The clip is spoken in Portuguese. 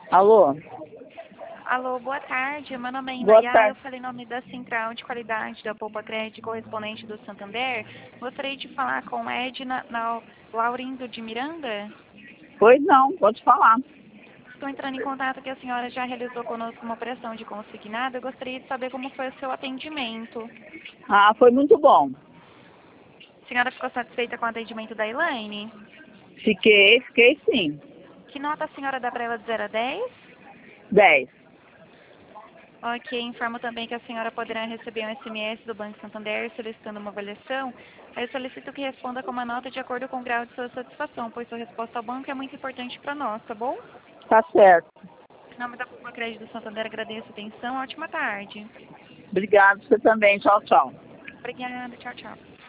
Alô? Alô, boa tarde. Meu nome é Boa Inayá. Eu tarde. falei em nome da Central de Qualidade da Poupa Crédito correspondente do Santander. Gostaria de falar com Edna Laurindo de Miranda. Pois não, pode falar. Estou entrando em contato que a senhora já realizou conosco uma operação de consignado. Eu gostaria de saber como foi o seu atendimento. Ah, foi muito bom. A senhora ficou satisfeita com o atendimento da Elaine? Fiquei sim. Que nota a senhora dá para ela de 0 a 10? 10. Ok, informo também que a senhora poderá receber um SMS do Banco Santander solicitando uma avaliação. Eu solicito que responda com uma nota de acordo com o grau de sua satisfação, pois sua resposta ao banco é muito importante para nós, tá bom? Tá certo. Em nome da Poupa Crédito do Santander, agradeço a atenção. Ótima tarde. Obrigado, você também. Tchau, tchau. Obrigada. Tchau, tchau.